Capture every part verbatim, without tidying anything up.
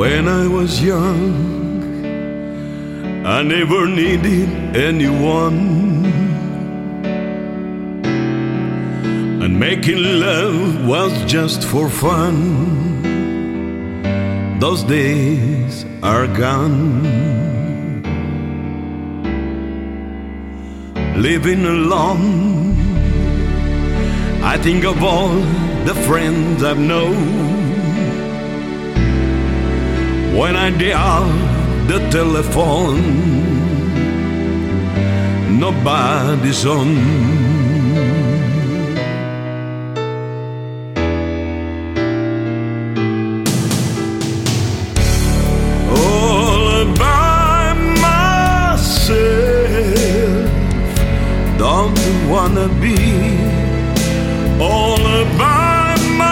When I was young, I never needed anyone, and making love was just for fun. Those days are gone. Living alone, I think of all the friends I've known. When I dial the telephone, nobody's on. All by myself, don't wanna be all by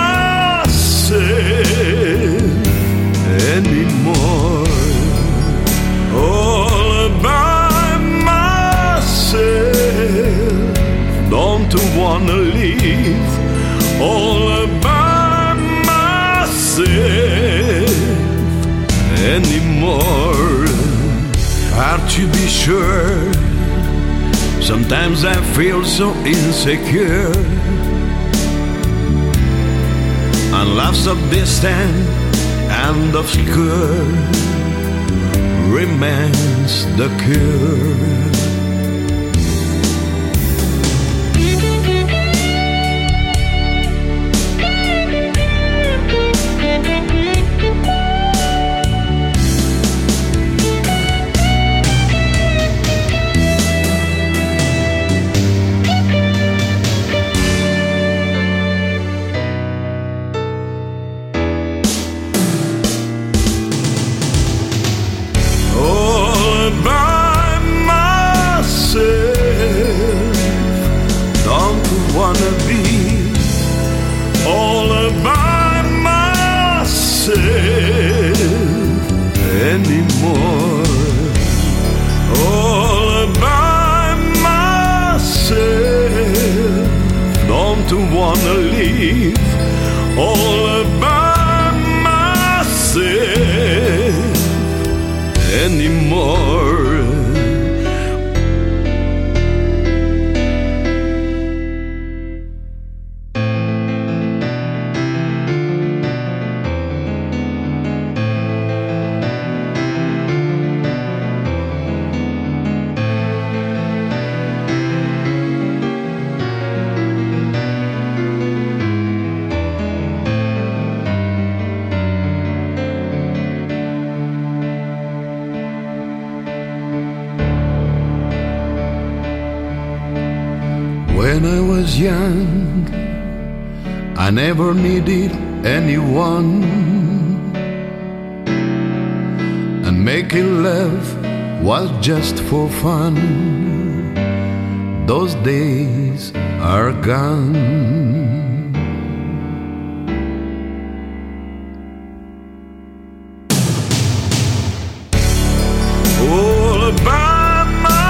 myself anymore. All by myself, don't wanna live all by myself anymore. Hard to be sure, sometimes I feel so insecure, and love so distant and obscure remains the cure. Wanna be all by myself anymore. All by myself, don't wanna live all by myself anymore. When I was young, I never needed anyone, and making love was just for fun. Those days are gone. All by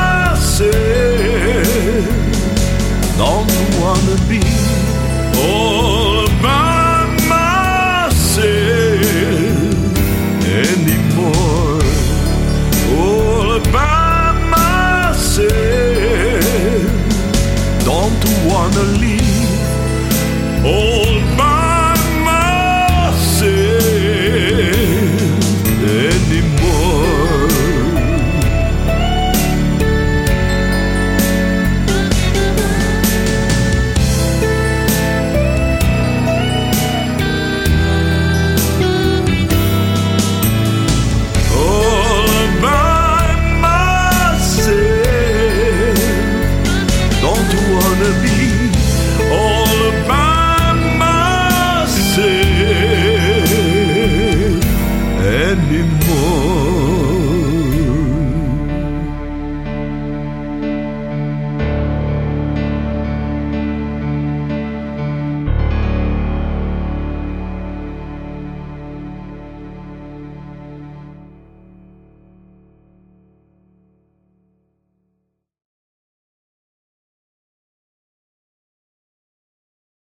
myself, don't wanna be all by myself anymore. All by myself, don't wanna live